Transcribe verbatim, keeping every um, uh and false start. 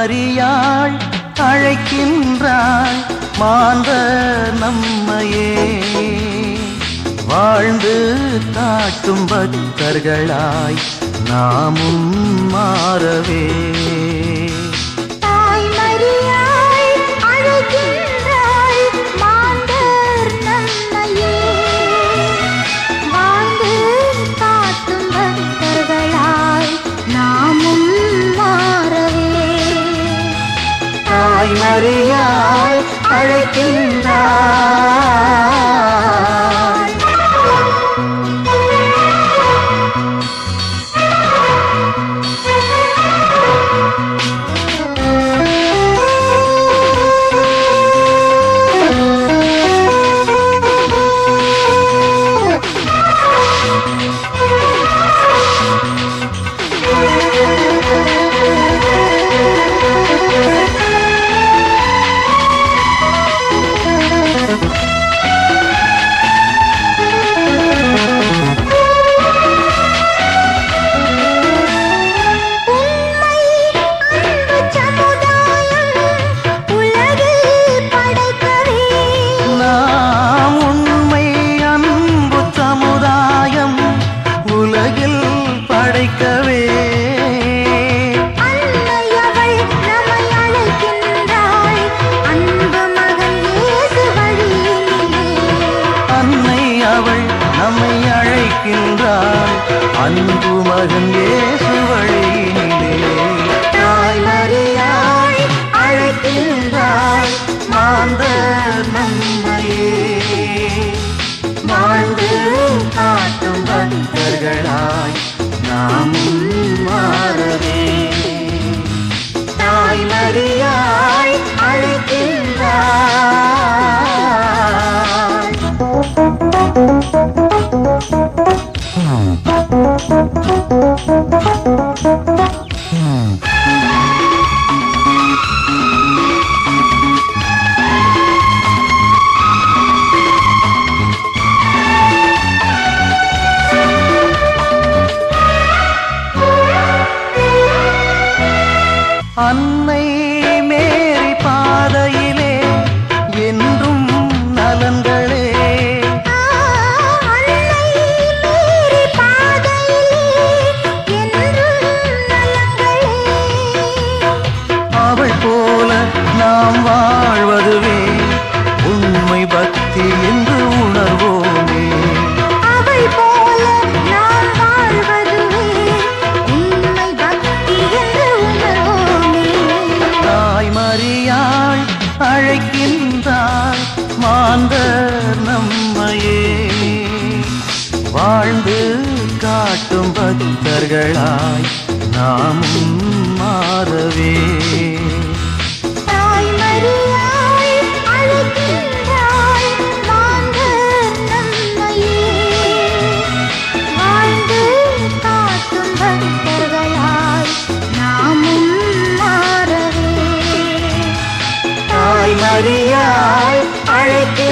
மரியாள் அழைக்கின்றாள் மாந்த நம்மையே வாழ்ந்து காட்டும் பக்தர்களாய் நாமும் மாறவே மரியாள் அழைக்கின்றாள் அன்பு மகன் இயேசு வழியிலே தாய் மரியாள் அழைக்கின்றாள் மாந்தர் நம்மையே வாழ்ந்து காட்டும் பக்தர்களாய் நாமும் மாறவே தாய் மரியாள் அழைக்கின்றாள் அன்னை மேரி பாதையிலே என்றும் நலன்களே அவள் போல நாம் வாழ்வதுவே உண்மை பக்தி என்று உணர்வோமே அவள் போல நாம் வாழ்வதுவே உண்மை பக்தி என்று உணர்வோமே தாய் மரியாள் அழைக்கின்றாள் மாந்தர் நம்மையே வாழ்ந்து காட்டும் பக்தர்களாய் நாமும் மாறவே தாய் மரியாள் அழைக்கின்றாள் மாந்தர் நம்மையே வாழ்ந்து காட்டும் பக்தர்களாய் நாமும் மாறவே தாய் மரியாள் அழைக்கின்றாள்